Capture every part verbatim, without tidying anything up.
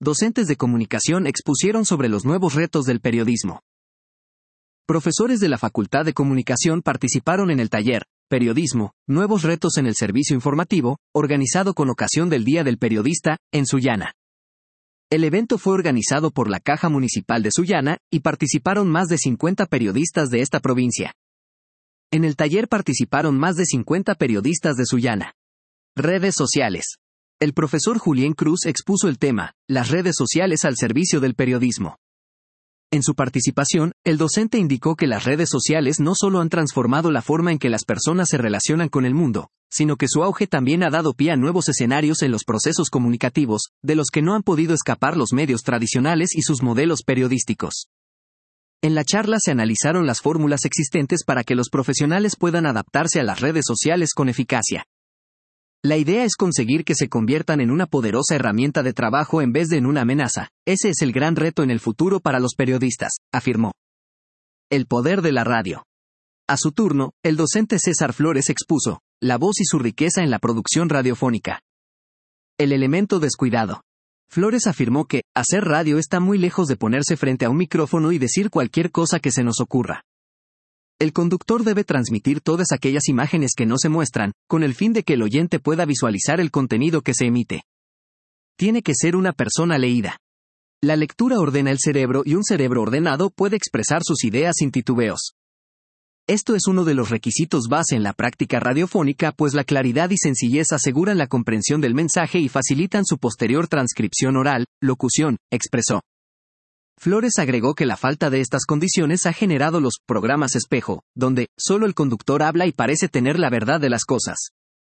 docentes de comunicación expusieron sobre los nuevos retos del periodismo. Profesores de la Facultad de Comunicación participaron en el taller Periodismo, nuevos retos en el servicio informativo, organizado con ocasión del Día del Periodista, en Sullana. El evento fue organizado por la Caja Municipal de Sullana, y participaron más de cincuenta periodistas de esta provincia. En el taller participaron más de cincuenta periodistas de Sullana. Redes sociales. El profesor Julián Cruz expuso el tema, las redes sociales al servicio del periodismo. En su participación, el docente indicó que las redes sociales no solo han transformado la forma en que las personas se relacionan con el mundo, sino que su auge también ha dado pie a nuevos escenarios en los procesos comunicativos, de los que no han podido escapar los medios tradicionales y sus modelos periodísticos. En la charla se analizaron las fórmulas existentes para que los profesionales puedan adaptarse a las redes sociales con eficacia. La idea es conseguir que se conviertan en una poderosa herramienta de trabajo en vez de en una amenaza. Ese es el gran reto en el futuro para los periodistas, afirmó. El poder de la radio. A su turno, el docente César Flores expuso la voz y su riqueza en la producción radiofónica. El elemento descuidado. Flores afirmó que hacer radio está muy lejos de ponerse frente a un micrófono y decir cualquier cosa que se nos ocurra. El conductor debe transmitir todas aquellas imágenes que no se muestran, con el fin de que el oyente pueda visualizar el contenido que se emite. Tiene que ser una persona leída. La lectura ordena el cerebro y un cerebro ordenado puede expresar sus ideas sin titubeos. Esto es uno de los requisitos base en la práctica radiofónica, pues la claridad y sencillez aseguran la comprensión del mensaje y facilitan su posterior transcripción oral, locución, expresó. Flores agregó que la falta de estas condiciones ha generado los programas espejo, donde solo el conductor habla y parece tener la verdad de las cosas.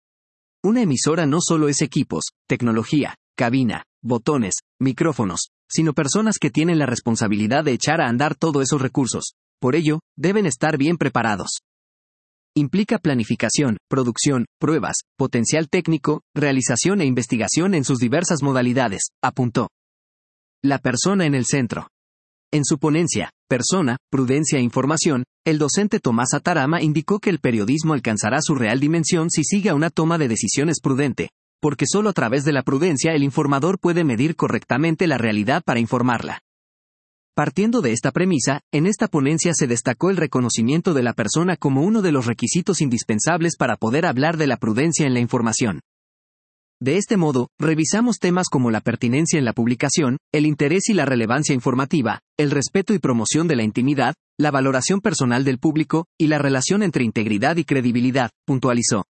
Una emisora no solo es equipos, tecnología, cabina, botones, micrófonos, sino personas que tienen la responsabilidad de echar a andar todos esos recursos. Por ello, deben estar bien preparados. Implica planificación, producción, pruebas, potencial técnico, realización e investigación en sus diversas modalidades, apuntó. La persona en el centro. En su ponencia, Persona, Prudencia e Información, el docente Tomás Atarama indicó que el periodismo alcanzará su real dimensión si sigue una toma de decisiones prudente, porque solo a través de la prudencia el informador puede medir correctamente la realidad para informarla. Partiendo de esta premisa, en esta ponencia se destacó el reconocimiento de la persona como uno de los requisitos indispensables para poder hablar de la prudencia en la información. De este modo, revisamos temas como la pertinencia en la publicación, el interés y la relevancia informativa, el respeto y promoción de la intimidad, la valoración personal del público, y la relación entre integridad y credibilidad, puntualizó.